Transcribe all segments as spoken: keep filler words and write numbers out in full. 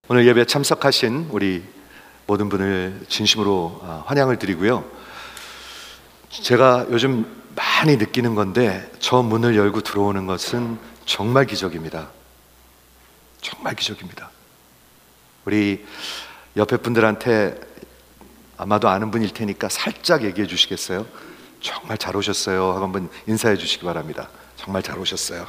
오늘 예배에 참석하신 우리 모든 분을 진심으로 환영을 드리고요. 제가 요즘 많이 느끼는 건데 저 문을 열고 들어오는 것은 정말 기적입니다. 정말 기적입니다. 우리 옆에 분들한테 아마도 아는 분일 테니까 살짝 얘기해 주시겠어요? 정말 잘 오셨어요 하고 한번 인사해 주시기 바랍니다. 정말 잘 오셨어요.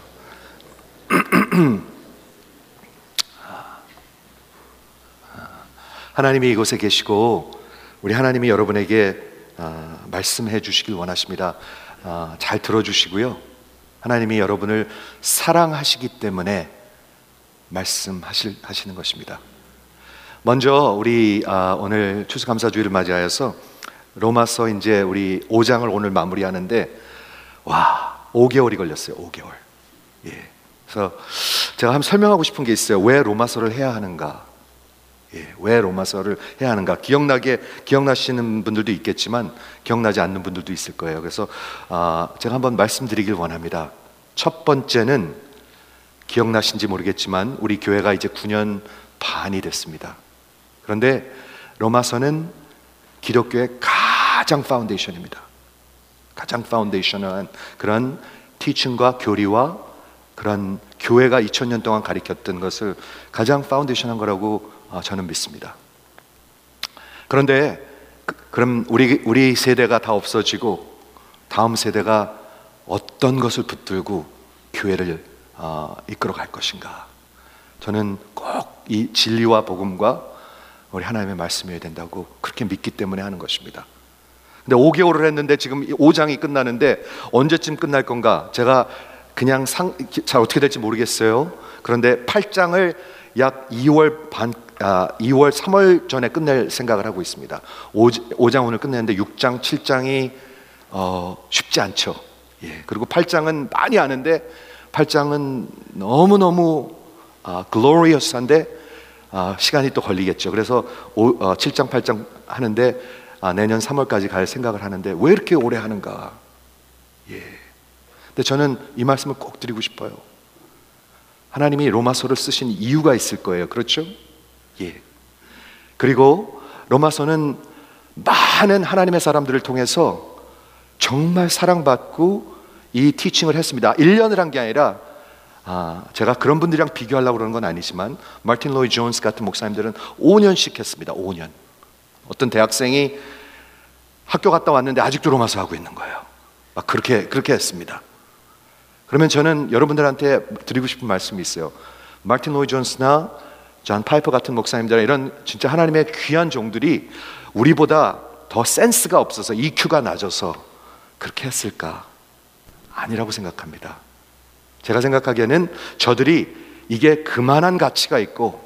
하나님이 이곳에 계시고 우리 하나님이 여러분에게 어, 말씀해 주시길 원하십니다. 어, 잘 들어주시고요. 하나님이 여러분을 사랑하시기 때문에 말씀하시는 것입니다. 먼저 우리 어, 오늘 추수감사주일을 맞이하여서 로마서 이제 우리 오 장을 오늘 마무리하는데 와 오 개월이 걸렸어요. 오 개월. 예. 그래서 제가 한번 설명하고 싶은 게 있어요. 왜 로마서를 해야 하는가? 예, 왜 로마서를 해야 하는가? 기억나게 기억나시는 분들도 있겠지만 기억나지 않는 분들도 있을 거예요. 그래서 어, 제가 한번 말씀드리길 원합니다. 첫 번째는 기억나신지 모르겠지만 우리 교회가 이제 구 년 반이 됐습니다. 그런데 로마서는 기독교의 가장 파운데이션입니다. 가장 파운데이션한 그런 티칭과 교리와 그런 교회가 이천 년 동안 가리켰던 것을 가장 파운데이션한 거라고 저는 믿습니다. 그런데 그, 그럼 우리 우리 세대가 다 없어지고 다음 세대가 어떤 것을 붙들고 교회를 어, 이끌어 갈 것인가? 저는 꼭 이 진리와 복음과 우리 하나님의 말씀이어야 된다고 그렇게 믿기 때문에 하는 것입니다. 근데 오 개월을 했는데 지금 오 장이 끝나는데 언제쯤 끝날 건가? 제가 그냥 상, 잘 어떻게 될지 모르겠어요. 그런데 팔 장을 약 이월 반, 아, 이월, 삼월 전에 끝낼 생각을 하고 있습니다. 오 장 오늘 끝냈는데 육 장, 칠 장이 어, 쉽지 않죠. 예. 그리고 팔 장은 많이 아는데 팔 장은 너무너무 아, 글로리어스한데 아, 시간이 또 걸리겠죠. 그래서 오, 어, 칠 장, 팔 장 하는데 아, 내년 삼월까지 갈 생각을 하는데 왜 이렇게 오래 하는가? 예. 근데 저는 이 말씀을 꼭 드리고 싶어요. 하나님이 로마서를 쓰신 이유가 있을 거예요. 그렇죠? 예. 그리고 로마서는 많은 하나님의 사람들을 통해서 정말 사랑받고 이 티칭을 했습니다. 일 년을 한 게 아니라 아, 제가 그런 분들이랑 비교하려고 그러는 건 아니지만 마틴 로이드 존스 같은 목사님들은 오 년씩 했습니다. 오 년. 어떤 대학생이 학교 갔다 왔는데 아직도 로마서 하고 있는 거예요. 막 그렇게 그렇게 했습니다. 그러면 저는 여러분들한테 드리고 싶은 말씀이 있어요. 마틴 로이드 존스나 존 파이퍼 같은 목사님들 이런 진짜 하나님의 귀한 종들이 우리보다 더 센스가 없어서 이큐가 낮아서 그렇게 했을까? 아니라고 생각합니다. 제가 생각하기에는 저들이 이게 그만한 가치가 있고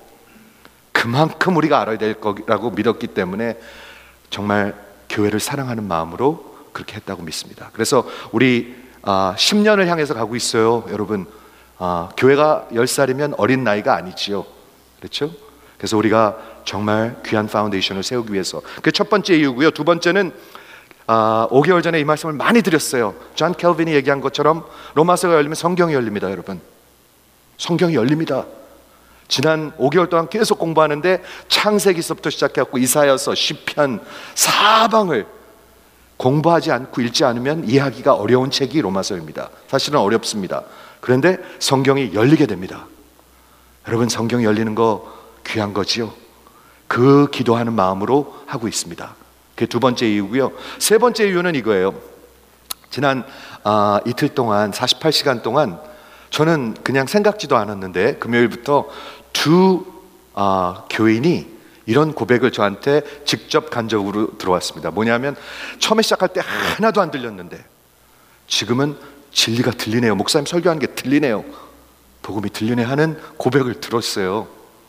그만큼 우리가 알아야 될 거라고 믿었기 때문에 정말 교회를 사랑하는 마음으로 그렇게 했다고 믿습니다. 그래서 우리 아, 십 년을 향해서 가고 있어요. 여러분 아, 교회가 열 살이면 어린 나이가 아니지요. 그렇죠? 그래서 우리가 정말 귀한 파운데이션을 세우기 위해서 그게 첫 번째 이유고요. 두 번째는 아, 오 개월 전에 이 말씀을 많이 드렸어요. 존 켈빈이 얘기한 것처럼 로마서가 열리면 성경이 열립니다. 여러분 성경이 열립니다. 지난 오 개월 동안 계속 공부하는데 창세기서부터 시작해갖고 이사야서, 시편, 사방을 공부하지 않고 읽지 않으면 이해하기가 어려운 책이 로마서입니다. 사실은 어렵습니다. 그런데 성경이 열리게 됩니다. 여러분 성경이 열리는 거 귀한 거지요. 그 기도하는 마음으로 하고 있습니다. 그게 두 번째 이유고요. 세 번째 이유는 이거예요. 지난 아, 이틀 동안 사십팔 시간 동안 저는 그냥 생각지도 않았는데 금요일부터 두 아, 교인이 이런 고백을 저한테 직접 간접으로 들어왔습니다. 뭐냐면 처음에 시작할 때 하나도 안 들렸는데 지금은 진리가 들리네요. 목사님 설교하는 게 들리네요. 복음이 들리네 하는 고백을 들었어요.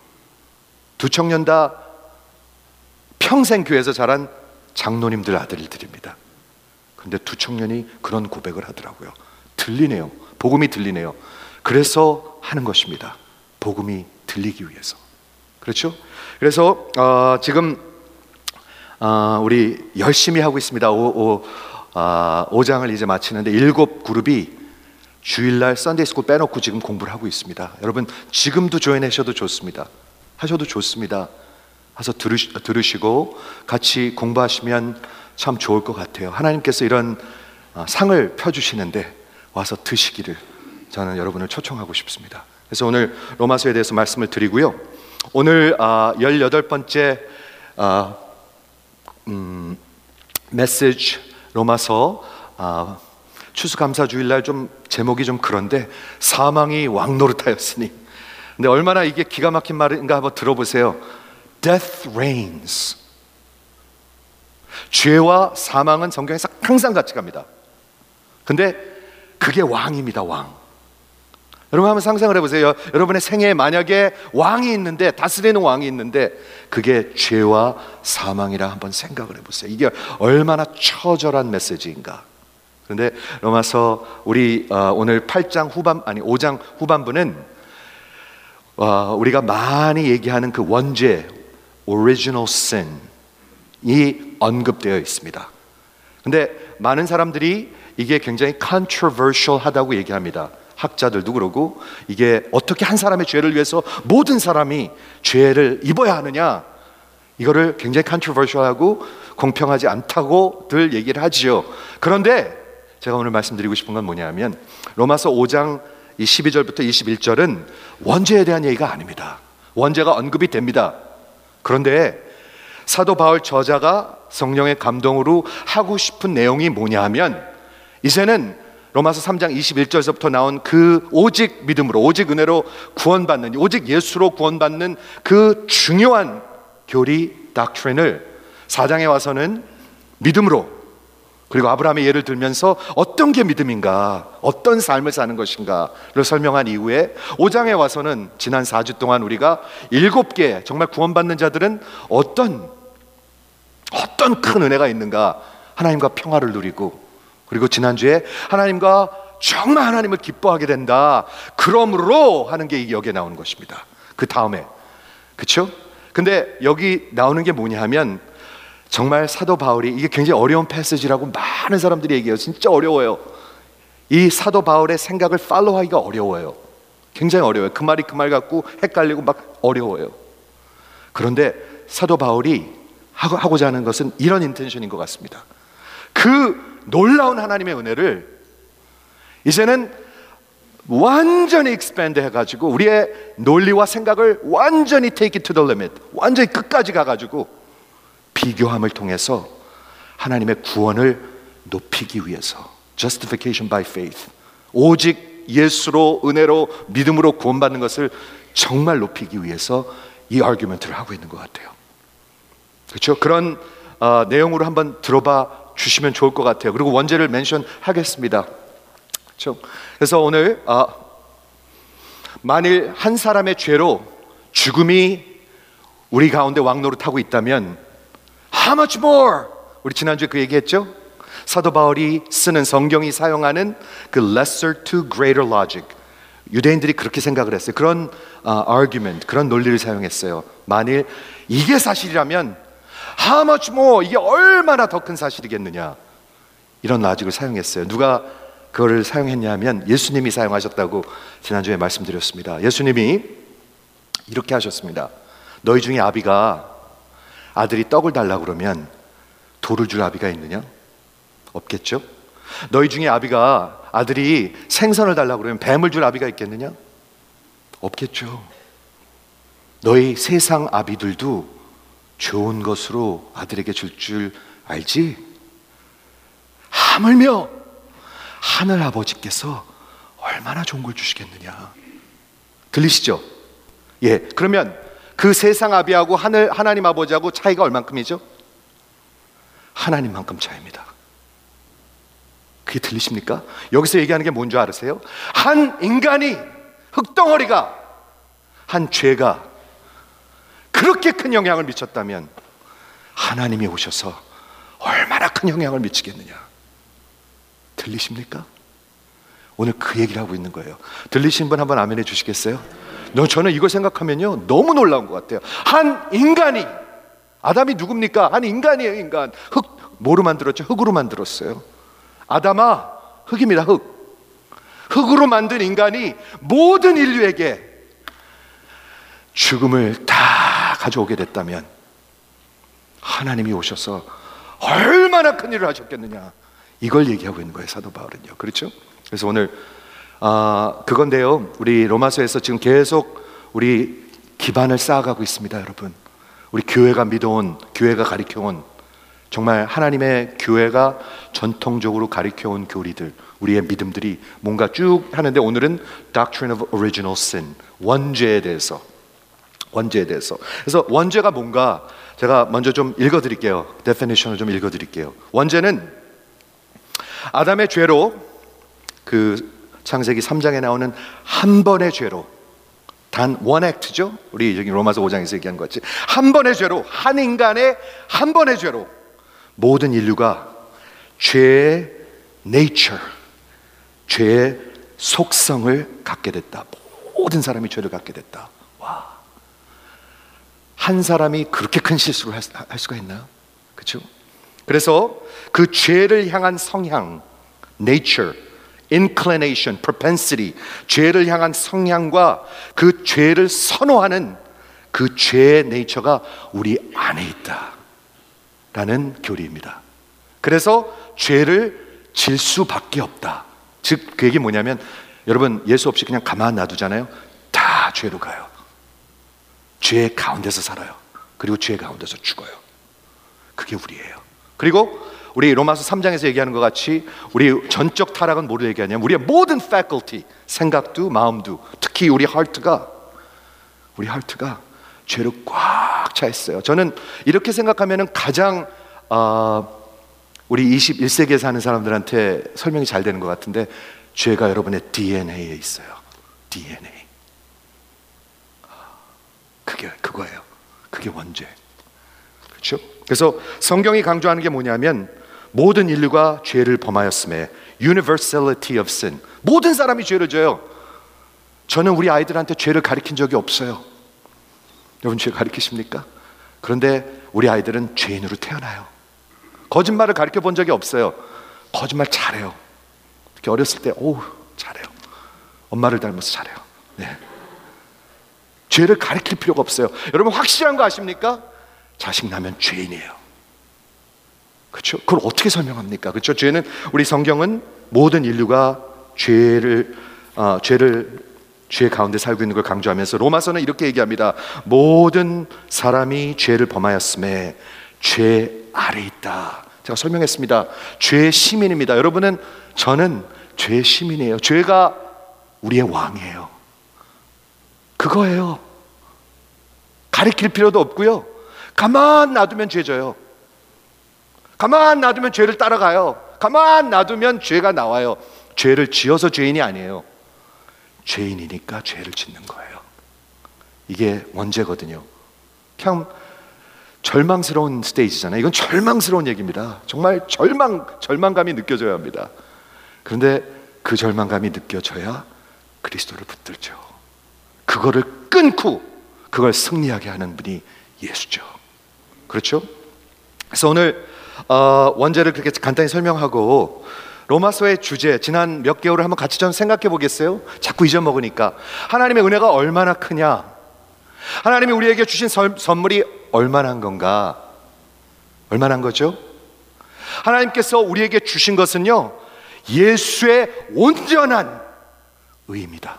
두 청년 다 평생 교회에서 자란 장로님들 아들들입니다. 그런데 두 청년이 그런 고백을 하더라고요. 들리네요. 복음이 들리네요. 그래서 하는 것입니다. 복음이 들리기 위해서. 그렇죠? 그래서 어, 지금 어, 우리 열심히 하고 있습니다. 오, 오, 어, 오 장을 이제 마치는데 일곱 그룹이 주일날 썬데이 스쿨 빼놓고 지금 공부를 하고 있습니다. 여러분 지금도 조인하셔도 좋습니다. 하셔도 좋습니다. 와서 들으시, 들으시고 같이 공부하시면 참 좋을 것 같아요. 하나님께서 이런 상을 펴주시는데 와서 드시기를 저는 여러분을 초청하고 싶습니다. 그래서 오늘 로마서에 대해서 말씀을 드리고요. 오늘 열여덟 번째 음, 메시지 로마서 아, 추수감사주일날 좀 제목이 좀 그런데 사망이 왕노릇하였으니, 근데 얼마나 이게 기가 막힌 말인가 한번 들어보세요. Death reigns. 죄와 사망은 성경에서 항상 같이 갑니다. 근데 그게 왕입니다. 왕. 여러분 한번 상상을 해보세요. 여러분의 생애에 만약에 왕이 있는데, 다스리는 왕이 있는데 그게 죄와 사망이라 한번 생각을 해보세요. 이게 얼마나 처절한 메시지인가. 그런데 로마서 우리 어, 오늘 팔 장 후반 아니 오 장 후반부는 어, 우리가 많이 얘기하는 그 원죄 original sin이 언급되어 있습니다. 근데 많은 사람들이 이게 굉장히 controversial 하다고 얘기합니다. 학자들도 그러고, 이게 어떻게 한 사람의 죄를 위해서 모든 사람이 죄를 입어야 하느냐, 이거를 굉장히 controversial하고 공평하지 않다고들 얘기를 하지요. 그런데 제가 오늘 말씀드리고 싶은 건 뭐냐면 로마서 오 장 십이 절부터 이십일 절은 원죄에 대한 얘기가 아닙니다. 원죄가 언급이 됩니다. 그런데 사도 바울 저자가 성령의 감동으로 하고 싶은 내용이 뭐냐 하면, 이제는 로마서 삼 장 이십일 절에서부터 나온 그 오직 믿음으로, 오직 은혜로 구원받는, 오직 예수로 구원받는 그 중요한 교리 닥트린을 사 장에 와서는 믿음으로, 그리고 아브라함의 예를 들면서 어떤 게 믿음인가, 어떤 삶을 사는 것인가를 설명한 이후에 오 장에 와서는 지난 사 주 동안 우리가 일곱 개 정말 구원받는 자들은 어떤 어떤 큰 은혜가 있는가, 하나님과 평화를 누리고, 그리고 지난주에 하나님과 정말 하나님을 기뻐하게 된다, 그러므로 하는 게 여기에 나오는 것입니다. 그 다음에, 그렇죠? 근데 여기 나오는 게 뭐냐 하면, 정말 사도 바울이, 이게 굉장히 어려운 패시지라고 많은 사람들이 얘기해요. 진짜 어려워요. 이 사도 바울의 생각을 팔로우하기가 어려워요. 굉장히 어려워요. 그 말이 그 말 같고 헷갈리고 막 어려워요. 그런데 사도 바울이 하고자 하는 것은 이런 인텐션인 것 같습니다. 그 놀라운 하나님의 은혜를 이제는 완전히 expand 해가지고 우리의 논리와 생각을 완전히 take it to the limit, 완전히 끝까지 가가지고 비교함을 통해서 하나님의 구원을 높이기 위해서, justification by faith, 오직 예수로, 은혜로, 믿음으로 구원받는 것을 정말 높이기 위해서 이 argument를 하고 있는 것 같아요. 그렇죠? 그런 어, 내용으로 한번 들어봐 주시면 좋을 것 같아요. 그리고 원죄를 멘션 하겠습니다. 그렇죠? 그래서 오늘 어, 만일 한 사람의 죄로 죽음이 우리 가운데 왕노릇하고 있다면 How much more? 우리 지난주에 그 얘기했죠? 사도 바울이 쓰는, 성경이 사용하는 그 lesser to greater logic, 유대인들이 그렇게 생각을 했어요. 그런 uh, argument, 그런 논리를 사용했어요. 만일 이게 사실이라면 How much more? 이게 얼마나 더 큰 사실이겠느냐, 이런 로직을 사용했어요. 누가 그거를 사용했냐면 예수님이 사용하셨다고 지난주에 말씀드렸습니다. 예수님이 이렇게 하셨습니다. 너희 중에 아비가 아들이 떡을 달라고 그러면 돌을 줄 아비가 있느냐? 없겠죠? 너희 중에 아비가 아들이 생선을 달라고 그러면 뱀을 줄 아비가 있겠느냐? 없겠죠. 너희 세상 아비들도 좋은 것으로 아들에게 줄 줄 알지? 하물며 하늘 아버지께서 얼마나 좋은 걸 주시겠느냐. 들리시죠? 예, 그러면 그 세상 아비하고 하늘 하나님 아버지하고 차이가 얼만큼이죠? 하나님만큼 차이입니다. 그게 들리십니까? 여기서 얘기하는 게 뭔지 아세요? 한 인간이, 흙덩어리가, 한 죄가 그렇게 큰 영향을 미쳤다면 하나님이 오셔서 얼마나 큰 영향을 미치겠느냐. 들리십니까? 오늘 그 얘기를 하고 있는 거예요. 들리신 분 한번 아멘 해 주시겠어요? 너, 저는 이걸 생각하면요 너무 놀라운 것 같아요. 한 인간이, 아담이 누굽니까? 한 인간이에요. 인간. 흙, 뭐로 만들었죠? 흙으로 만들었어요. 아담아, 흙입니다. 흙. 흙으로 만든 인간이 모든 인류에게 죽음을 다 가져오게 됐다면 하나님이 오셔서 얼마나 큰 일을 하셨겠느냐, 이걸 얘기하고 있는 거예요, 사도 바울은요. 그렇죠? 그래서 오늘 아, 그건데요, 우리 로마서에서 지금 계속 우리 기반을 쌓아가고 있습니다, 여러분. 우리 교회가 믿어온, 교회가 가르쳐온, 정말 하나님의 교회가 전통적으로 가르쳐온 교리들, 우리의 믿음들이 뭔가 쭉 하는데, 오늘은 Doctrine of Original Sin, 원죄에 대해서, 원죄에 대해서. 그래서 원죄가 뭔가 제가 먼저 좀 읽어드릴게요. Definition을 좀 읽어드릴게요. 원죄는 아담의 죄로, 그 창세기 삼 장에 나오는 한 번의 죄로, 단 one act죠. 우리 여기 로마서 오 장에서 얘기한 것 같이 한 번의 죄로, 한 인간의 한 번의 죄로 모든 인류가 죄의 nature, 죄의 속성을 갖게 됐다. 모든 사람이 죄를 갖게 됐다. 와, 한 사람이 그렇게 큰 실수를 할, 할 수가 있나요? 그렇죠? 그래서 그 죄를 향한 성향, nature, inclination, propensity, 죄를 향한 성향과 그 죄를 선호하는 그 죄의 네이처가 우리 안에 있다라는 교리입니다. 그래서 죄를 질 수밖에 없다. 즉 그 얘기 뭐냐면, 여러분 예수 없이 그냥 가만 놔두잖아요. 다 죄로 가요. 죄 가운데서 살아요. 그리고 죄 가운데서 죽어요. 그게 우리예요. 그리고 우리 로마서 삼 장에서 얘기하는 것 같이 우리 전적 타락은 뭐를 얘기하냐면, 우리의 모든 faculty, 생각도 마음도, 특히 우리 하트가, 우리 하트가 죄로 꽉 차 있어요. 저는 이렇게 생각하면 가장 어, 우리 이십일 세기에 사는 사람들한테 설명이 잘 되는 것 같은데, 죄가 여러분의 디엔에이에 있어요. 디엔에이. 그게 그거예요. 그게 원죄. 그렇죠? 그래서 성경이 강조하는 게 뭐냐면, 모든 인류가 죄를 범하였음에, universality of sin, 모든 사람이 죄를 져요. 저는 우리 아이들한테 죄를 가르친 적이 없어요. 여러분 죄 가르치십니까? 그런데 우리 아이들은 죄인으로 태어나요. 거짓말을 가르쳐 본 적이 없어요. 거짓말 잘해요. 특히 어렸을 때, 오, 잘해요. 엄마를 닮아서 잘해요. 네. 죄를 가르칠 필요가 없어요. 여러분 확실한 거 아십니까? 자식 낳으면 죄인이에요. 그렇죠? 그걸 어떻게 설명합니까? 그렇죠? 죄는, 우리 성경은 모든 인류가 죄를 어, 죄를 죄 가운데 살고 있는 걸 강조하면서, 로마서는 이렇게 얘기합니다. 모든 사람이 죄를 범하였음에 죄 아래 있다. 제가 설명했습니다. 죄의 시민입니다. 여러분은, 저는 죄의 시민이에요. 죄가 우리의 왕이에요. 그거예요. 가리킬 필요도 없고요. 가만 놔두면 죄져요. 가만 놔두면 죄를 따라가요. 가만 놔두면 죄가 나와요. 죄를 지어서 죄인이 아니에요. 죄인이니까 죄를 짓는 거예요. 이게 원죄거든요. 그냥 절망스러운 스테이지잖아요. 이건 절망스러운 얘기입니다. 정말 절망, 절망감이 느껴져야 합니다. 그런데 그 절망감이 느껴져야 그리스도를 붙들죠. 그거를 끊고 그걸 승리하게 하는 분이 예수죠. 그렇죠? 그래서 오늘 어, 원죄를 그렇게 간단히 설명하고, 로마서의 주제, 지난 몇 개월을 한번 같이 좀 생각해 보겠어요? 자꾸 잊어먹으니까. 하나님의 은혜가 얼마나 크냐, 하나님이 우리에게 주신 설, 선물이 얼마나 한 건가. 얼마나 한 거죠? 하나님께서 우리에게 주신 것은요, 예수의 온전한 의입니다.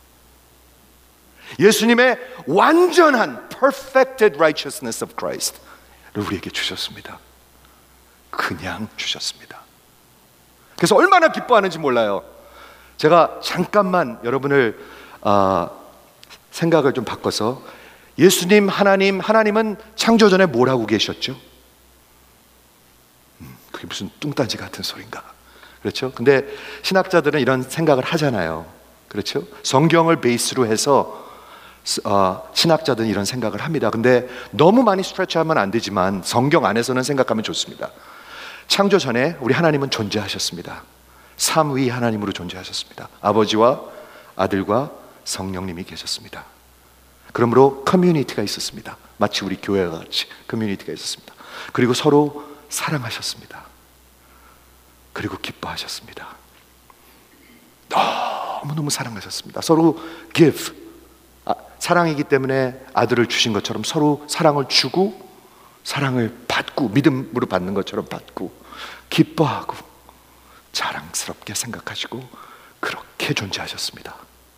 예수님의 완전한 perfected righteousness of Christ를 우리에게 주셨습니다. 그냥 주셨습니다. 그래서 얼마나 기뻐하는지 몰라요. 제가 잠깐만 여러분을 어, 생각을 좀 바꿔서, 예수님, 하나님, 하나님은 창조 전에 뭘 하고 계셨죠? 음, 그게 무슨 뚱딴지 같은 소린가? 그렇죠? 근데 신학자들은 이런 생각을 하잖아요. 그렇죠? 성경을 베이스로 해서 어, 신학자들은 이런 생각을 합니다. 근데 너무 많이 스트레치하면 안 되지만 성경 안에서는 생각하면 좋습니다. 창조 전에 우리 하나님은 존재하셨습니다. 삼위 하나님으로 존재하셨습니다. 아버지와 아들과 성령님이 계셨습니다. 그러므로 커뮤니티가 있었습니다. 마치 우리 교회와 같이 커뮤니티가 있었습니다. 그리고 서로 사랑하셨습니다. 그리고 기뻐하셨습니다. 너무너무 사랑하셨습니다. 서로 give, 아, 사랑이기 때문에 아들을 주신 것처럼 서로 사랑을 주고 사랑을 받고 믿음으로 받는 것처럼 받고 기뻐하고 자랑스럽게 생각하시고 그렇게 존재하셨습니다.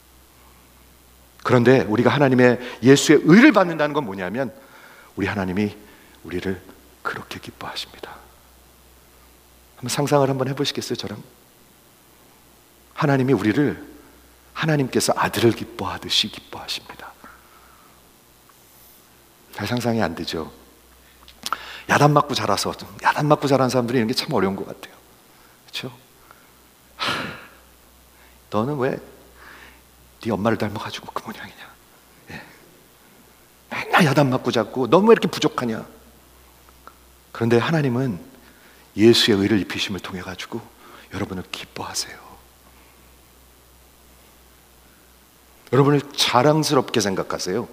그런데 우리가 하나님의 예수의 의를 받는다는 건 뭐냐면 우리 하나님이 우리를 그렇게 기뻐하십니다. 한번 상상을 한번 해보시겠어요? 저랑 하나님이 우리를 하나님께서 아들을 기뻐하듯이 기뻐하십니다. 잘 상상이 안 되죠? 야단 맞고 자라서 야단 맞고 자란 사람들이 이런 게 참 어려운 것 같아요. 그렇죠? 하, 너는 왜 네 엄마를 닮아가지고 그 모양이냐? 예. 맨날 야단 맞고 자고 넌 왜 이렇게 부족하냐? 그런데 하나님은 예수의 의를 입히심을 통해 가지고 여러분을 기뻐하세요. 여러분을 자랑스럽게 생각하세요.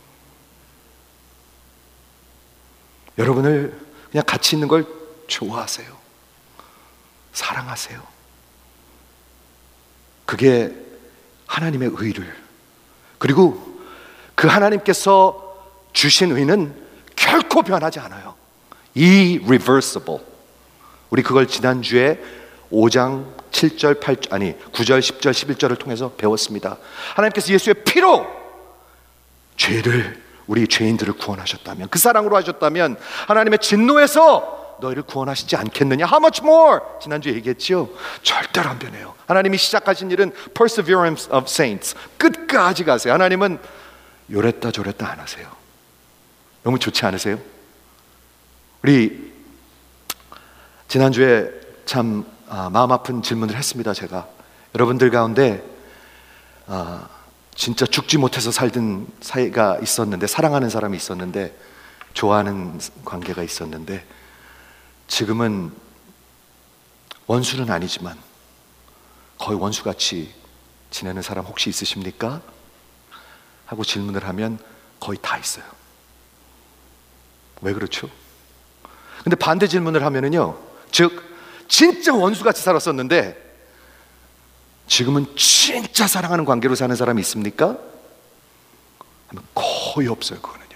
여러분을 그냥 같이 있는 걸 좋아하세요. 사랑하세요. 그게 하나님의 의를, 그리고 그 하나님께서 주신 의는 결코 변하지 않아요. irreversible. 우리 그걸 지난주에 오 장 칠 절 팔 절 아니 구 절 십 절 십일 절을 통해서 배웠습니다. 하나님께서 예수의 피로 죄를 우리 죄인들을 구원하셨다면, 그 사랑으로 하셨다면 하나님의 진노에서 너희를 구원하시지 않겠느냐? How much more? 지난주에 얘기했죠. 절대로 안 변해요. 하나님이 시작하신 일은 perseverance of saints, 끝까지 가세요. 하나님은 요랬다 저랬다 안 하세요. 너무 좋지 않으세요? 우리 지난주에 참 아, 마음 아픈 질문을 했습니다. 제가 여러분들 가운데 아, 진짜 죽지 못해서 살던 사이가 있었는데, 사랑하는 사람이 있었는데, 좋아하는 관계가 있었는데 지금은 원수는 아니지만 거의 원수같이 지내는 사람 혹시 있으십니까? 하고 질문을 하면 거의 다 있어요. 왜 그렇죠? 근데 반대 질문을 하면은요, 즉 진짜 원수같이 살았었는데 지금은 진짜 사랑하는 관계로 사는 사람이 있습니까? 하면 거의 없어요. 그거는요.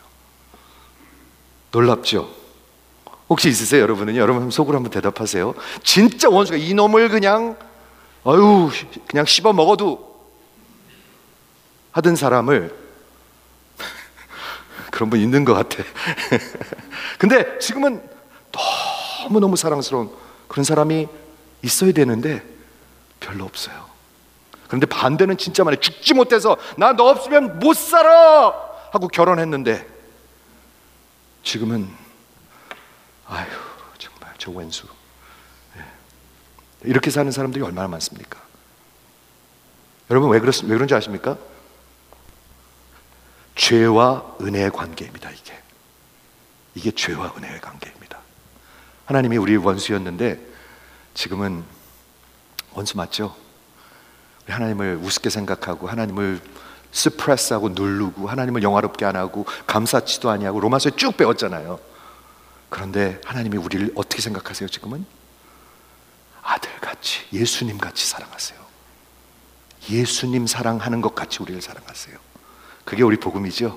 놀랍죠? 혹시 있으세요? 여러분은요? 여러분 속으로 한번 대답하세요. 진짜 원수가 이놈을 그냥 아유 그냥 씹어 먹어도 하던 사람을 그런 분 있는 것 같아. 근데 지금은 너무너무 사랑스러운 그런 사람이 있어야 되는데 별로 없어요. 그런데 반대는 진짜 많아요. 죽지 못해서 나 너 없으면 못 살아 하고 결혼했는데 지금은 아유 정말 저 왼수. 이렇게 사는 사람들이 얼마나 많습니까? 여러분 왜, 그렇, 왜 그런지 아십니까? 죄와 은혜의 관계입니다. 이게 이게 죄와 은혜의 관계입니다. 하나님이 우리 원수였는데 지금은 원수 맞죠? 우리 하나님을 우습게 생각하고 하나님을 스프레스하고 누르고 하나님을 영화롭게 안 하고 감사치도 아니하고 로마서에 쭉 배웠잖아요. 그런데 하나님이 우리를 어떻게 생각하세요? 지금은 아들같이 예수님같이 사랑하세요. 예수님 사랑하는 것 같이 우리를 사랑하세요. 그게 우리 복음이죠.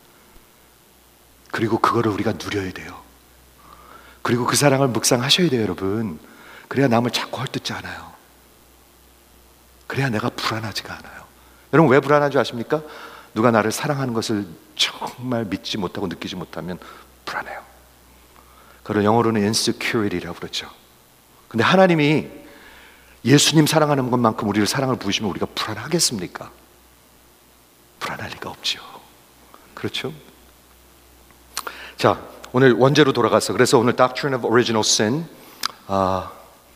그리고 그거를 우리가 누려야 돼요. 그리고 그 사랑을 묵상하셔야 돼요, 여러분. 그래야 남을 자꾸 헐뜯지 않아요. 그래야 내가 불안하지가 않아요. 여러분 왜 불안한 줄 아십니까? 누가 나를 사랑하는 것을 정말 믿지 못하고 느끼지 못하면 불안해요. 그걸 영어로는 insecurity라고 그러죠. 근데 하나님이 예수님 사랑하는 것만큼 우리를 사랑을 부으시면 우리가 불안하겠습니까? 불안할 리가 없죠. 그렇죠? 자, 오늘 원제로 돌아가서, 그래서 오늘 Doctrine of Original Sin, 아,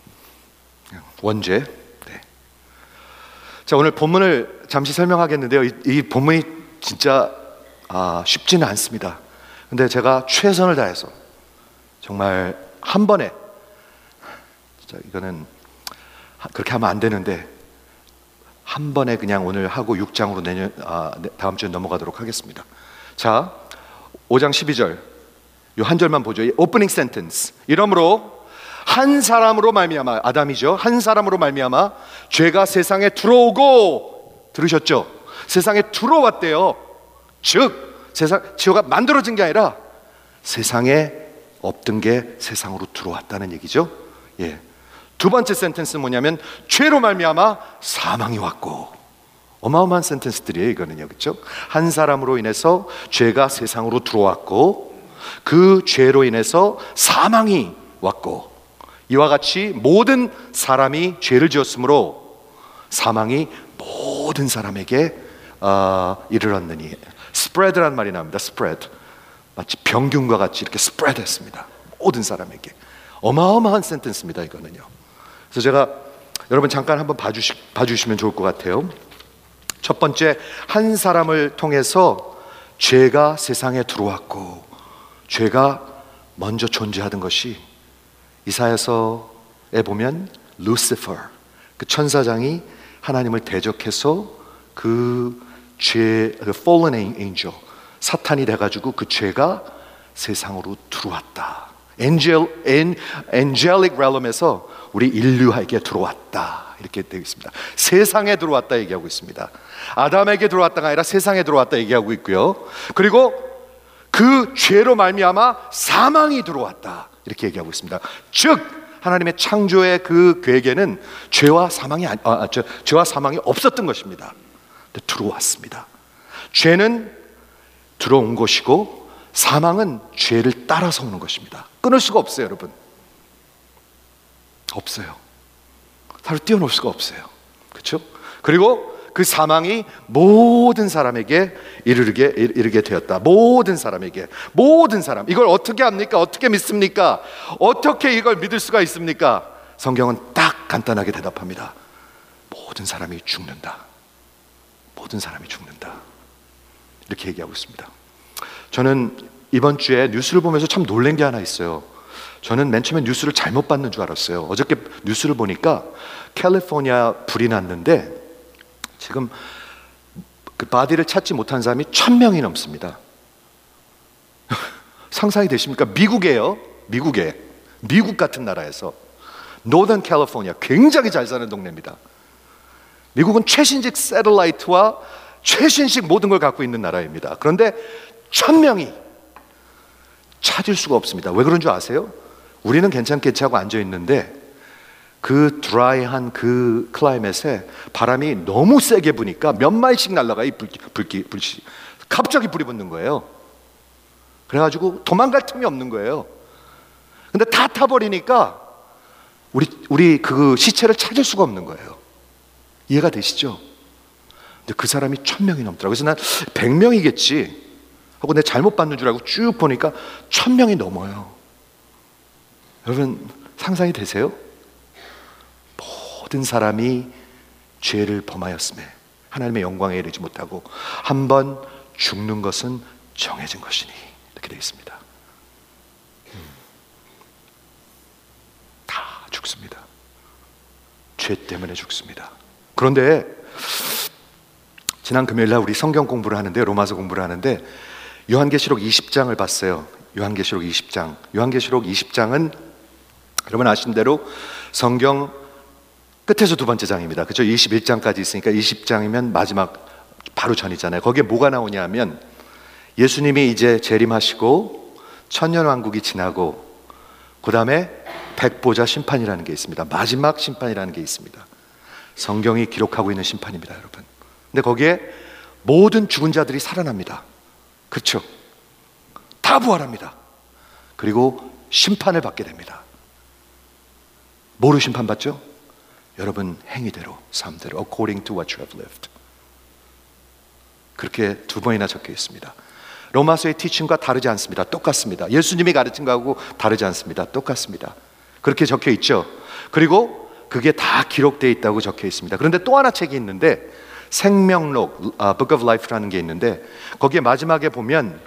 원제. 네. 자, 오늘 본문을 잠시 설명하겠는데요. 이, 이 본문이 진짜 아, 쉽지는 않습니다. 근데 제가 최선을 다해서 정말 한 번에, 진짜 이거는 그렇게 하면 안 되는데 한 번에 그냥 오늘 하고 육 장으로 내년 아, 다음 주에 넘어가도록 하겠습니다. 자, 오 장 십이 절 이 한 절만 보죠. 오프닝 센텐스. 이러므로 한 사람으로 말미암아, 아담이죠. 한 사람으로 말미암아 죄가 세상에 들어오고, 들으셨죠? 세상에 들어왔대요. 즉 세상 지옥가 만들어진 게 아니라 세상에 없던 게 세상으로 들어왔다는 얘기죠. 예. 두 번째 센텐스는 뭐냐면 죄로 말미암아 사망이 왔고. 어마어마한 센텐스들이에요 이거는요. 그렇죠? 한 사람으로 인해서 죄가 세상으로 들어왔고 그 죄로 인해서 사망이 왔고 이와 같이 모든 사람이 죄를 지었으므로 사망이 모든 사람에게 어, 이르렀느니. 스프레드란 말이 나옵니다. 스프레드. 마치 병균과 같이 이렇게 스프레드 했습니다. 모든 사람에게. 어마어마한 센텐스입니다 이거는요. 그래서 제가 여러분 잠깐 한번 봐주시, 봐주시면 좋을 것 같아요. 첫 번째, 한 사람을 통해서 죄가 세상에 들어왔고 죄가 먼저 존재하던 것이 이사야서에 보면 루시퍼, 그 천사장이 하나님을 대적해서 그 죄, 그 fallen angel, 사탄이 돼가지고 그 죄가 세상으로 들어왔다. angel, angelic realm에서 우리 인류에게 들어왔다 이렇게 되어 있습니다. 세상에 들어왔다 얘기하고 있습니다. 아담에게 들어왔다가 아니라 세상에 들어왔다 얘기하고 있고요. 그리고 그 죄로 말미암아 사망이 들어왔다 이렇게 얘기하고 있습니다. 즉 하나님의 창조의 그 계획에는 죄와 사망이 아, 아, 저, 죄와 사망이 없었던 것입니다. 근데 들어왔습니다. 죄는 들어온 것이고 사망은 죄를 따라서 오는 것입니다. 끊을 수가 없어요 여러분. 없어요. 사를 띄워놓을 수가 없어요. 그렇죠? 그리고 그 사망이 모든 사람에게 이르게, 이르게 되었다. 모든 사람에게. 모든 사람. 이걸 어떻게 합니까? 어떻게 믿습니까? 어떻게 이걸 믿을 수가 있습니까? 성경은 딱 간단하게 대답합니다. 모든 사람이 죽는다. 모든 사람이 죽는다. 이렇게 얘기하고 있습니다. 저는 이번 주에 뉴스를 보면서 참 놀란 게 하나 있어요. 저는 맨 처음에 뉴스를 잘못 봤는 줄 알았어요. 어저께 뉴스를 보니까 캘리포니아 불이 났는데 지금 그 바디를 찾지 못한 사람이 천 명이 넘습니다. 상상이 되십니까? 미국에요. 미국에. 미국 같은 나라에서 노던 캘리포니아 굉장히 잘 사는 동네입니다. 미국은 최신식 새틀라이트와 최신식 모든 걸 갖고 있는 나라입니다. 그런데 천 명이 찾을 수가 없습니다. 왜 그런 줄 아세요? 우리는 괜찮겠지 하고 앉아있는데 그 드라이한 그 클라이밋에 바람이 너무 세게 부니까 몇 마일씩 날아가 이 불기, 불기, 불씨. 갑자기 불이 붙는 거예요. 그래가지고 도망갈 틈이 없는 거예요. 근데 다 타버리니까 우리, 우리 그 시체를 찾을 수가 없는 거예요. 이해가 되시죠? 근데 그 사람이 천 명이 넘더라고요. 그래서 난 백 명이겠지 하고 내가 잘못 봤는 줄 알고 쭉 보니까 천 명이 넘어요. 여러분 상상이 되세요? 모든 사람이 죄를 범하였음에 하나님의 영광에 이르지 못하고 한 번 죽는 것은 정해진 것이니 이렇게 되어 있습니다. 음. 다 죽습니다. 죄 때문에 죽습니다. 그런데 지난 금요일날 우리 성경 공부를 하는데 로마서 공부를 하는데 요한계시록 이십 장을 봤어요. 요한계시록 이십 장. 요한계시록 이십 장은 여러분 아시는 대로 성경 끝에서 두 번째 장입니다. 그렇죠? 이십일 장까지 있으니까 이십 장이면 마지막 바로 전이잖아요. 거기에 뭐가 나오냐 하면 예수님이 이제 재림하시고 천년왕국이 지나고 그 다음에 백보자 심판이라는 게 있습니다. 마지막 심판이라는 게 있습니다. 성경이 기록하고 있는 심판입니다, 여러분. 근데 거기에 모든 죽은 자들이 살아납니다. 그렇죠? 다 부활합니다. 그리고 심판을 받게 됩니다. 뭐로 심판받죠? 여러분 행위대로, 삶대로 according to what you have lived. 그렇게 두 번이나 적혀 있습니다. 로마서의 티칭과 다르지 않습니다. 똑같습니다. 예수님이 가르친 거하고 다르지 않습니다. 똑같습니다. 그렇게 적혀 있죠. 그리고 그게 다 기록되어 있다고 적혀 있습니다. 그런데 또 하나 책이 있는데 생명록, uh, Book of Life라는 게 있는데 거기에 마지막에 보면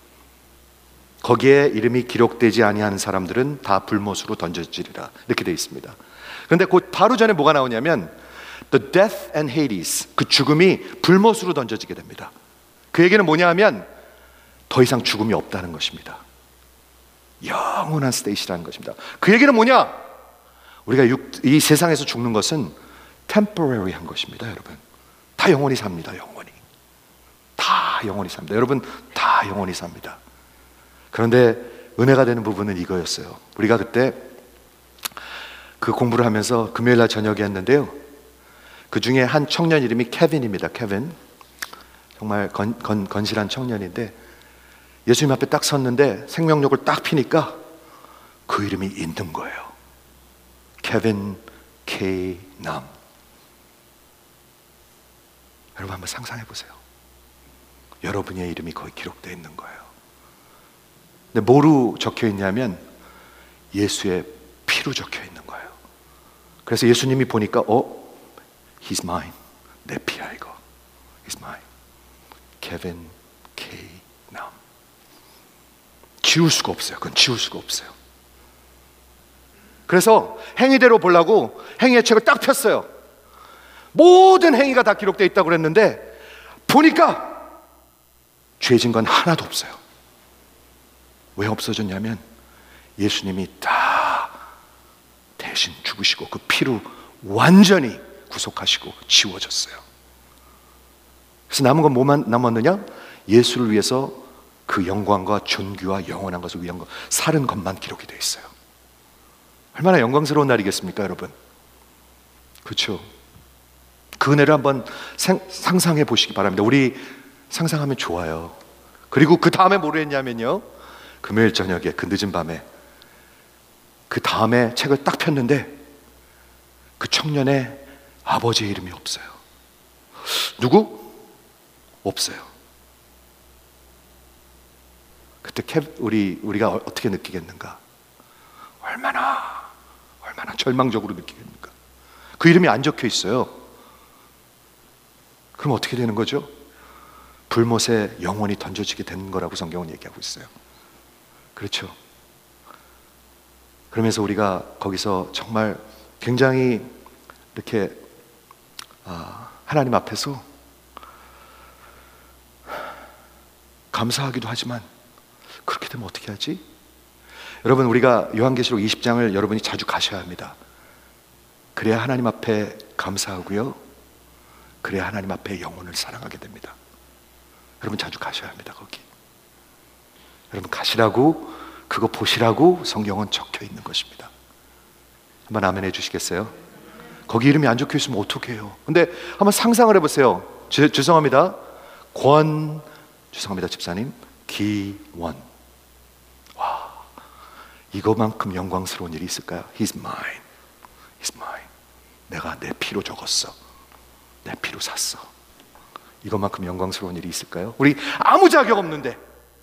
거기에 이름이 기록되지 아니하는 사람들은 다 불못으로 던져지리라 이렇게 되어 있습니다. 그런데 곧 바로 전에 뭐가 나오냐면 The death and Hades, 그 죽음이 불못으로 던져지게 됩니다. 그 얘기는 뭐냐 하면 더 이상 죽음이 없다는 것입니다. 영원한 스테이시라는 것입니다. 그 얘기는 뭐냐? 우리가 육, 이 세상에서 죽는 것은 temporary한 것입니다, 여러분. 다 영원히 삽니다, 영원히. 다 영원히 삽니다. 여러분, 다 영원히 삽니다. 그런데 은혜가 되는 부분은 이거였어요. 우리가 그때 그 공부를 하면서 금요일 날 저녁에 했는데요, 그 중에 한 청년 이름이 케빈입니다. 케빈. 정말 건, 건, 건실한 청년인데 예수님 앞에 딱 섰는데 생명력을 딱 피니까 그 이름이 있는 거예요. 케빈 K. 남. 여러분 한번 상상해 보세요. 여러분의 이름이 거기 기록되어 있는 거예요. 근데 뭐로 적혀 있냐면 예수의 피로 적혀 있는 거예요. 그래서 예수님이 보니까 어? He's mine. 내 피야 이거. He's mine. 케빈 K. 남. 지울 수가 없어요. 그건 지울 수가 없어요. 그래서 행위대로 보려고 행위의 책을 딱 폈어요. 모든 행위가 다 기록되어 있다고 그랬는데 보니까 죄진 건 하나도 없어요. 왜 없어졌냐면 예수님이 다 대신 죽으시고 그 피로 완전히 구속하시고 지워졌어요. 그래서 남은 건 뭐만 남았느냐? 예수를 위해서 그 영광과 존귀와 영원한 것을 위한 것, 살은 것만 기록이 되어 있어요. 얼마나 영광스러운 날이겠습니까, 여러분? 그렇죠? 그 은혜를 한번 생, 상상해 보시기 바랍니다. 우리 상상하면 좋아요. 그리고 그 다음에 뭘 했냐면요, 금요일 저녁에 그 늦은 밤에 그 다음에 책을 딱 폈는데 그 청년의 아버지의 이름이 없어요. 누구? 없어요. 그때 캐, 우리, 우리가 어떻게 느끼겠는가? 얼마나 얼마나 절망적으로 느끼겠는가? 그 이름이 안 적혀 있어요. 그럼 어떻게 되는 거죠? 불못에 영원히 던져지게 되는 거라고 성경은 얘기하고 있어요. 그렇죠? 그러면서 우리가 거기서 정말 굉장히 이렇게 아, 하나님 앞에서 감사하기도 하지만 그렇게 되면 어떻게 하지? 여러분, 우리가 요한계시록 이십 장을 여러분이 자주 가셔야 합니다. 그래야 하나님 앞에 감사하고요, 그래야 하나님 앞에 영혼을 사랑하게 됩니다. 여러분 자주 가셔야 합니다. 거기 여러분 가시라고, 그거 보시라고 성경은 적혀 있는 것입니다. 한번 아멘 해주시겠어요? 거기 이름이 안 적혀 있으면 어떡해요? 근데 한번 상상을 해보세요. 제, 죄송합니다. 권, 죄송합니다 집사님, 기원. 와, 이거만큼 영광스러운 일이 있을까요? He's mine. He's mine. 내가 내 피로 적었어. 내 피로 샀어. 이것만큼 영광스러운 일이 있을까요? 우리 아무 자격 없는데,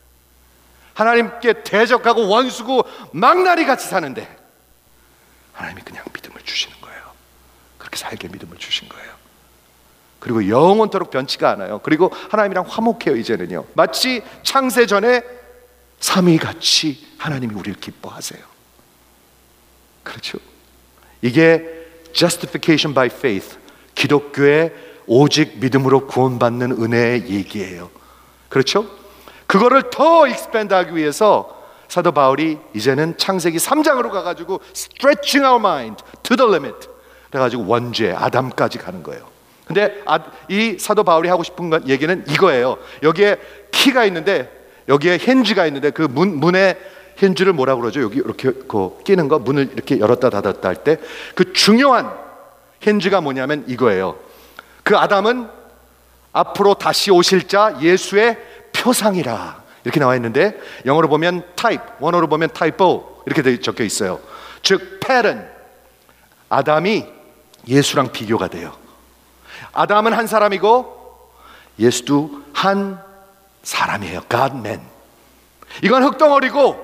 하나님께 대적하고 원수고 망나니 같이 사는데 하나님이 그냥 믿음을 주시는 거예요. 그렇게 살게 믿음을 주신 거예요. 그리고 영원토록 변치가 않아요. 그리고 하나님이랑 화목해요. 이제는요, 마치 창세 전에 삼위같이 하나님이 우리를 기뻐하세요. 그렇죠? 이게 justification by faith, 기독교의 오직 믿음으로 구원받는 은혜의 얘기예요. 그렇죠? 그거를 더 익스펜드하기 위해서 사도 바울이 이제는 창세기 삼 장으로 가가지고 stretching our mind to the limit, 그래가지고 원죄 아담까지 가는 거예요. 근데 이 사도 바울이 하고 싶은 얘기는 이거예요. 여기에 키가 있는데, 여기에 힌지가 있는데, 그 문, 문의 힌지를 뭐라고 그러죠? 여기 이렇게 그 끼는 거, 문을 이렇게 열었다 닫았다 할 때 그 중요한 힌지가 뭐냐면 이거예요. 그 아담은 앞으로 다시 오실 자 예수의 표상이라 이렇게 나와 있는데, 영어로 보면 type, 원어로 보면 typo 이렇게 적혀 있어요. 즉 pattern, 아담이 예수랑 비교가 돼요. 아담은 한 사람이고 예수도 한 사람이에요. God man. 이건 흙덩어리고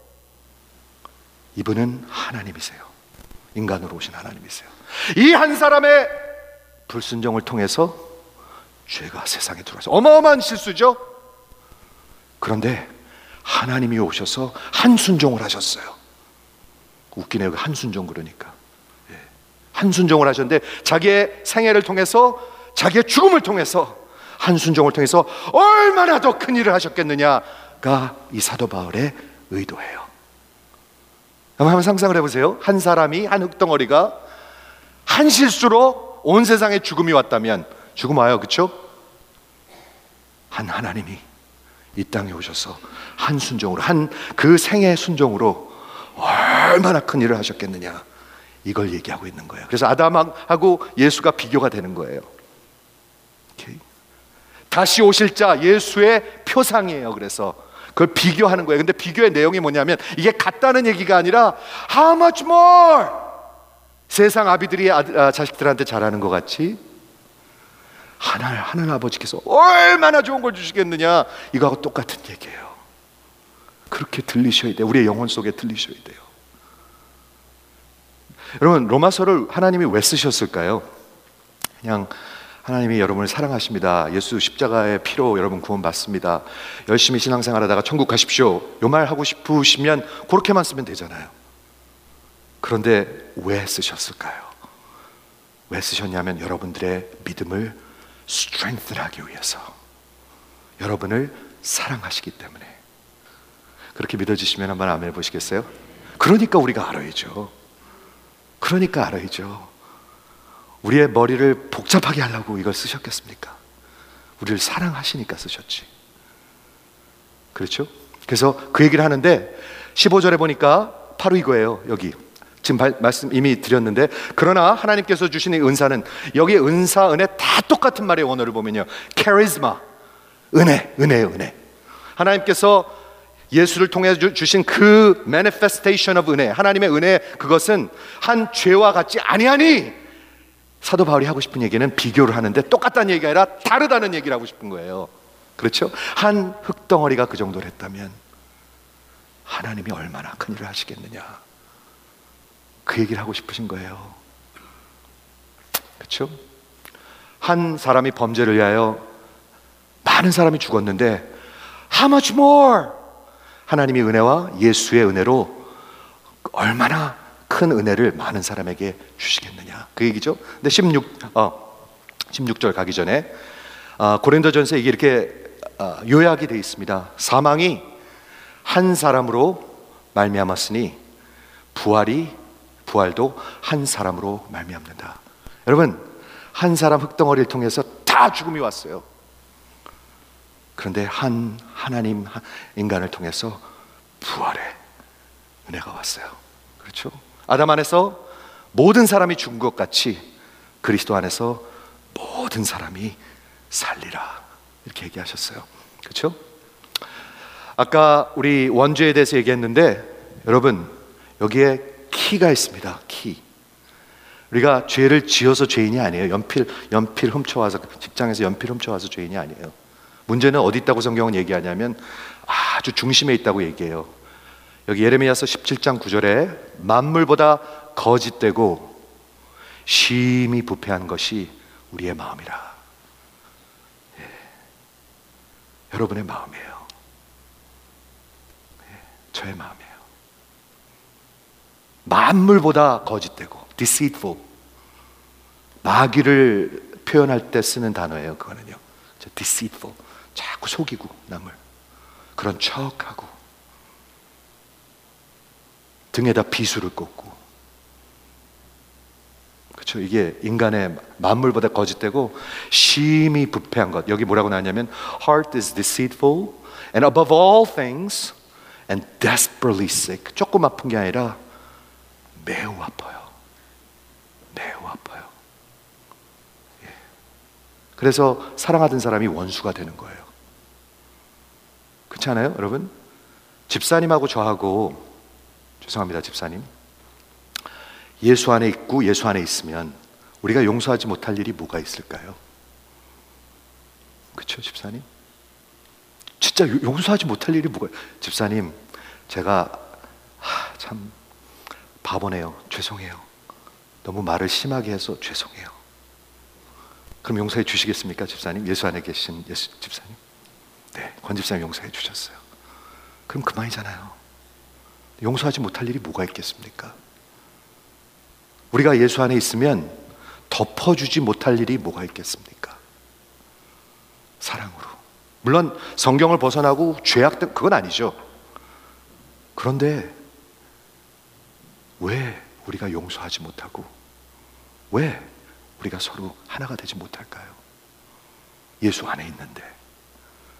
이분은 하나님이세요. 인간으로 오신 하나님이세요. 이 한 사람의 불순종을 통해서 죄가 세상에 들어와서 어마어마한 실수죠. 그런데 하나님이 오셔서 한순종을 하셨어요. 웃기네요. 한순종 그러니까. 예. 한순종을 하셨는데 자기의 생애를 통해서, 자기의 죽음을 통해서, 한순종을 통해서 얼마나 더 큰 일을 하셨겠느냐가 이 사도 바울의 의도예요. 한번 상상을 해보세요. 한 사람이, 한 흙덩어리가 한 실수로 온 세상에 죽음이 왔다면, 죽음 와요, 그렇죠? 한 하나님이 이 땅에 오셔서 한 순종으로, 한 그 생의 순종으로 얼마나 큰 일을 하셨겠느냐, 이걸 얘기하고 있는 거예요. 그래서 아담하고 예수가 비교가 되는 거예요. 오케이? 다시 오실 자 예수의 표상이에요. 그래서 그걸 비교하는 거예요. 근데 비교의 내용이 뭐냐면, 이게 같다는 얘기가 아니라 How much more? 세상 아비들이 아, 아, 자식들한테 잘하는 것 같이 하나, 하나님 아버지께서 얼마나 좋은 걸 주시겠느냐, 이거하고 똑같은 얘기예요. 그렇게 들리셔야 돼요. 우리의 영혼 속에 들리셔야 돼요. 여러분, 로마서를 하나님이 왜 쓰셨을까요? 그냥 하나님이 여러분을 사랑하십니다, 예수 십자가의 피로 여러분 구원받습니다, 열심히 신앙생활하다가 천국 가십시오, 요 말 하고 싶으시면 그렇게만 쓰면 되잖아요. 그런데 왜 쓰셨을까요? 왜 쓰셨냐면 여러분들의 믿음을 strengthen하기 위해서, 여러분을 사랑하시기 때문에. 그렇게 믿어지시면 한번 아멘 해보시겠어요? 그러니까 우리가 알아야죠. 그러니까 알아야죠. 우리의 머리를 복잡하게 하려고 이걸 쓰셨겠습니까? 우리를 사랑하시니까 쓰셨지. 그렇죠? 그래서 그 얘기를 하는데 십오 절에 보니까 바로 이거예요. 여기 지금 발, 말씀 이미 드렸는데, 그러나 하나님께서 주신 이 은사는, 여기 은사, 은혜 다 똑같은 말의 원어를 보면요, 카리스마, 은혜, 은혜예요, 은혜. 하나님께서 예수를 통해 주신 그 manifestation of 은혜, 하나님의 은혜, 그것은 한 죄와 같지 아니하니, 사도 바울이 하고 싶은 얘기는 비교를 하는데 똑같다는 얘기가 아니라 다르다는 얘기를 하고 싶은 거예요. 그렇죠? 한 흙덩어리가 그 정도를 했다면 하나님이 얼마나 큰 일을 하시겠느냐, 그 얘기를 하고 싶으신 거예요. 그렇죠? 한 사람이 범죄를 위하여 많은 사람이 죽었는데 How much more? 하나님이 은혜와 예수의 은혜로 얼마나 큰 은혜를 많은 사람에게 주시겠느냐, 그 얘기죠. 근데 십육, 어, 십육 절 가기 전에 어, 고린도전서에 이게 이렇게 어, 요약이 되어 있습니다. 사망이 한 사람으로 말미암았으니 부활이 부활도 한 사람으로 말미암는다. 여러분, 한 사람 흙덩어리를 통해서 다 죽음이 왔어요. 그런데 한 하나님 인간을 통해서 부활의 은혜가 왔어요. 그렇죠? 아담 안에서 모든 사람이 죽은 것 같이 그리스도 안에서 모든 사람이 살리라, 이렇게 얘기하셨어요. 그렇죠? 아까 우리 원죄에 대해서 얘기했는데, 여러분 여기에 키가 있습니다. 키. 우리가 죄를 지어서 죄인이 아니에요. 연필 연필 훔쳐와서, 직장에서 연필 훔쳐와서 죄인이 아니에요. 문제는 어디 있다고 성경은 얘기하냐면 아주 중심에 있다고 얘기해요. 여기 예레미야서 십칠 장 구 절에 만물보다 거짓되고 심히 부패한 것이 우리의 마음이라. 예. 여러분의 마음이에요. 예. 저의 마음이에요. 만물보다 거짓되고 deceitful, 마귀를 표현할 때 쓰는 단어예요. 그거는요, deceitful, 자꾸 속이고 남을, 그런 척하고 등에다 비수를 꽂고. 그렇죠? 이게 인간의 만물보다 거짓되고 심히 부패한 것. 여기 뭐라고 나왔냐면 Heart is deceitful and above all things and desperately sick. 조금 아픈 게 아니라 매우 아파요. 매우 아파요. 예. 그래서 사랑하던 사람이 원수가 되는 거예요. 그렇지 않아요, 여러분? 집사님하고 저하고, 죄송합니다 집사님, 예수 안에 있고 예수 안에 있으면 우리가 용서하지 못할 일이 뭐가 있을까요? 그렇죠, 집사님? 진짜 용서하지 못할 일이 뭐가, 집사님 제가 하, 참 바보네요, 죄송해요, 너무 말을 심하게 해서 죄송해요. 그럼 용서해 주시겠습니까, 집사님? 예수 안에 계신 예수 집사님? 네, 권 집사님 용서해 주셨어요. 그럼 그만이잖아요. 용서하지 못할 일이 뭐가 있겠습니까? 우리가 예수 안에 있으면 덮어주지 못할 일이 뭐가 있겠습니까? 사랑으로. 물론 성경을 벗어나고 죄악 등 그건 아니죠. 그런데 왜 우리가 용서하지 못하고 왜 우리가 서로 하나가 되지 못할까요? 예수 안에 있는데.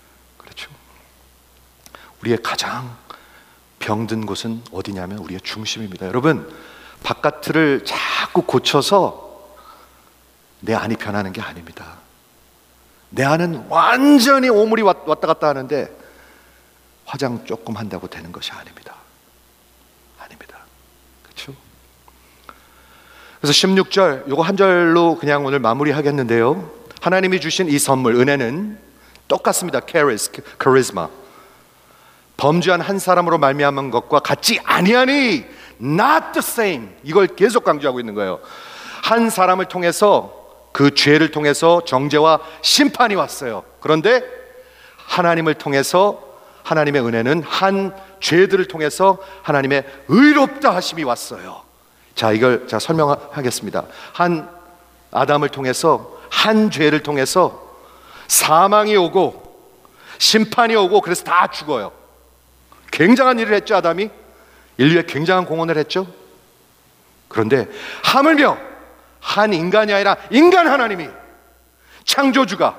그렇죠? 우리의 가장 병든 곳은 어디냐면 우리의 중심입니다. 여러분, 바깥을 자꾸 고쳐서 내 안이 변하는 게 아닙니다. 내 안은 완전히 오물이 왔다 갔다 하는데 화장 조금 한다고 되는 것이 아닙니다. 아닙니다. 그렇죠? 그래서 십육 절, 요거 한 절로 그냥 오늘 마무리하겠는데요. 하나님이 주신 이 선물, 은혜는 똑같습니다. charis, charisma. 범죄한 한 사람으로 말미암은 것과 같지 아니하니 not the same. 이걸 계속 강조하고 있는 거예요. 한 사람을 통해서, 그 죄를 통해서 정죄와 심판이 왔어요. 그런데 하나님을 통해서, 하나님의 은혜는 한 죄들을 통해서 하나님의 의롭다 하심이 왔어요. 자, 이걸 자 설명하겠습니다. 한 아담을 통해서, 한 죄를 통해서 사망이 오고 심판이 오고, 그래서 다 죽어요. 굉장한 일을 했죠. 아담이 인류에 굉장한 공헌을 했죠. 그런데 하물며 한 인간이 아니라 인간 하나님이, 창조주가,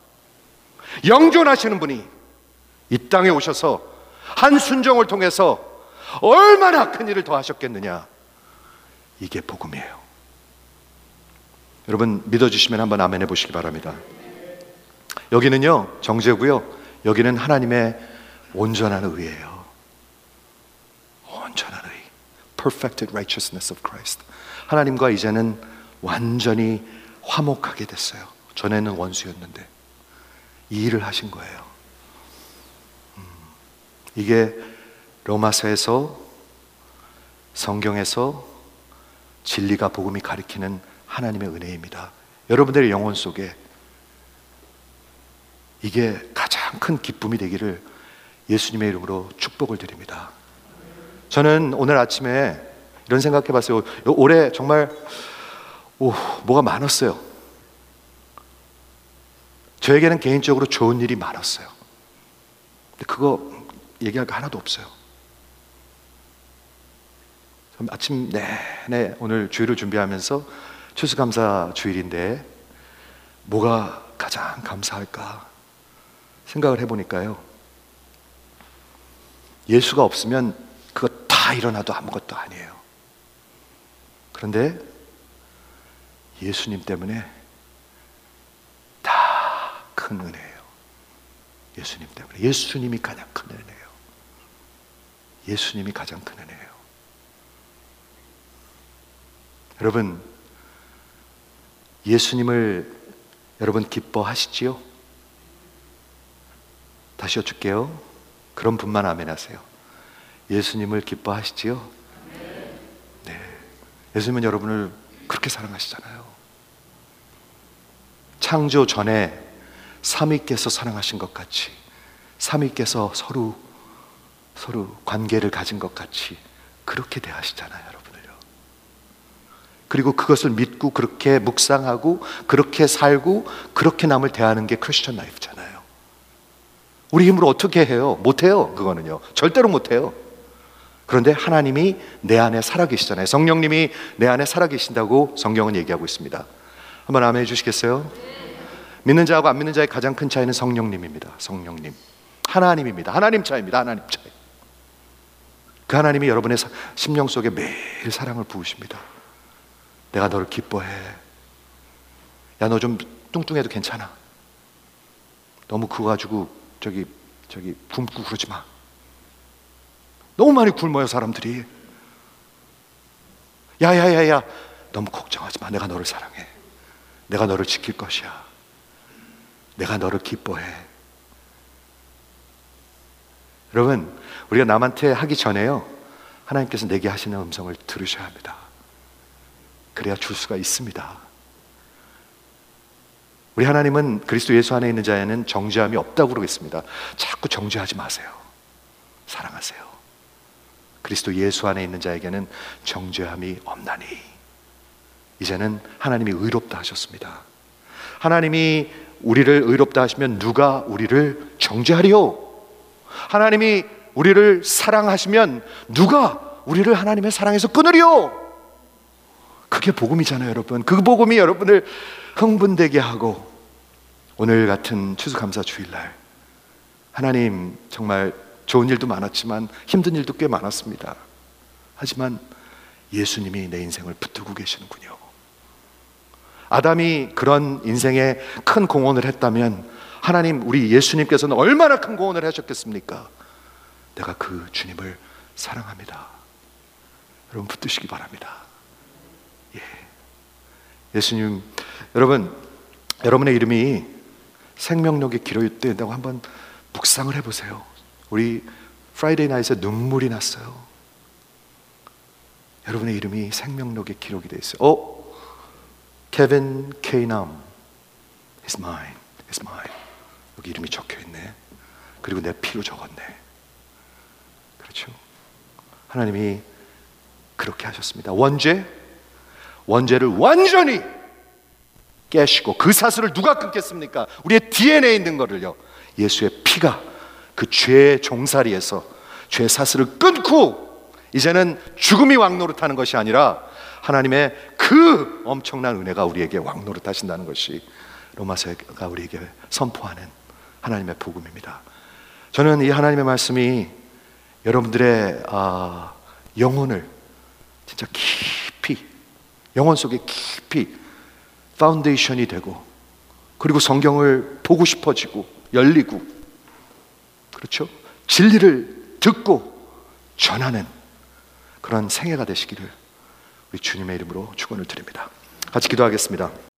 영존하시는 분이 이 땅에 오셔서 한 순종을 통해서 얼마나 큰 일을 더 하셨겠느냐. 이게 복음이에요. 여러분 믿어주시면 한번 아멘 해보시기 바랍니다. 여기는요 정죄고요, 여기는 하나님의 온전한 의예요. 온전한 의, perfected righteousness of Christ. 하나님과 이제는 완전히 화목하게 됐어요. 전에는 원수였는데 이 일을 하신 거예요. 음, 이게 로마서에서, 성경에서 진리가, 복음이 가리키는 하나님의 은혜입니다. 여러분들의 영혼 속에 이게 가장 큰 기쁨이 되기를 예수님의 이름으로 축복을 드립니다. 저는 오늘 아침에 이런 생각해 봤어요. 올해 정말 오, 뭐가 많았어요. 저에게는 개인적으로 좋은 일이 많았어요. 근데 그거 얘기할 거 하나도 없어요. 아침 내내 오늘 주일을 준비하면서 추수감사 주일인데 뭐가 가장 감사할까 생각을 해보니까요, 예수가 없으면 그거 다 일어나도 아무것도 아니에요. 그런데 예수님 때문에 다 큰 은혜예요. 예수님 때문에. 예수님이 가장 큰 은혜예요. 예수님이 가장 큰 은혜예요. 여러분, 예수님을 여러분 기뻐하시지요? 다시 여쭐게요. 그런 분만 아멘 하세요. 예수님을 기뻐하시지요? 네. 예수님은 여러분을 그렇게 사랑하시잖아요. 창조 전에 삼위께서 사랑하신 것 같이, 삼위께서 서로 서로 관계를 가진 것 같이 그렇게 대하시잖아요, 여러분을요. 그리고 그것을 믿고 그렇게 묵상하고 그렇게 살고 그렇게 남을 대하는 게 크리스천 라이프잖아요. 우리 힘으로 어떻게 해요? 못해요. 그거는요, 절대로 못해요. 그런데 하나님이 내 안에 살아계시잖아요. 성령님이 내 안에 살아계신다고 성경은 얘기하고 있습니다. 한번 아멘 해주시겠어요? 믿는 자하고 안 믿는 자의 가장 큰 차이는 성령님입니다. 성령님, 하나님입니다. 하나님 차이입니다. 하나님 차이. 그 하나님이 여러분의 심령 속에 매일 사랑을 부으십니다. 내가 너를 기뻐해. 야, 너 좀 뚱뚱해도 괜찮아. 너무 그거 가지고 저기 저기 굶고 그러지 마. 너무 많이 굶어요 사람들이. 야야야야, 너무 걱정하지 마. 내가 너를 사랑해. 내가 너를 지킬 것이야. 내가 너를 기뻐해. 여러분, 우리가 남한테 하기 전에요, 하나님께서 내게 하시는 음성을 들으셔야 합니다. 그래야 줄 수가 있습니다. 우리 하나님은 그리스도 예수 안에 있는 자에는 정죄함이 없다고 그러겠습니다. 자꾸 정죄하지 마세요. 사랑하세요. 그리스도 예수 안에 있는 자에게는 정죄함이 없나니. 이제는 하나님이 의롭다 하셨습니다. 하나님이 우리를 의롭다 하시면 누가 우리를 정죄하리요? 하나님이 우리를 사랑하시면 누가 우리를 하나님의 사랑에서 끊으리요? 그게 복음이잖아요, 여러분. 그 복음이 여러분을 흥분되게 하고 오늘 같은 추수감사 주일날 하나님, 정말 좋은 일도 많았지만 힘든 일도 꽤 많았습니다. 하지만 예수님이 내 인생을 붙들고 계시는군요. 아담이 그런 인생에 큰 공헌을 했다면 하나님, 우리 예수님께서는 얼마나 큰 공헌을 하셨겠습니까? 내가 그 주님을 사랑합니다. 여러분 붙드시기 바랍니다. 예. 예수님, 여러분, 여러분의 이름이 생명력의 기록된다고 한번 묵상을 해보세요. 우리 프라이데이 나잇에 눈물이 났어요. 여러분의 이름이 생명력의 기록이 되어 있어요. 어? 케빈 케이남 is mine, is mine. 여기 이름이 적혀 있네. 그리고 내 피로 적었네. 그렇죠? 하나님이 그렇게 하셨습니다. 원죄, 원죄를 완전히 깨시고, 그 사슬을 누가 끊겠습니까? 우리의 디엔에이에 있는 거를요, 예수의 피가 그 죄의 종살이에서 죄의 사슬을 끊고 이제는 죽음이 왕노릇하는 것이 아니라 하나님의 그 엄청난 은혜가 우리에게 왕노릇하신다는 것이 로마서가 우리에게 선포하는 하나님의 복음입니다. 저는 이 하나님의 말씀이 여러분들의 아, 영혼을 진짜 깊이, 영혼 속에 깊이 파운데이션이 되고, 그리고 성경을 보고 싶어지고 열리고, 그렇죠? 진리를 듣고 전하는 그런 생애가 되시기를 우리 주님의 이름으로 축원을 드립니다. 같이 기도하겠습니다.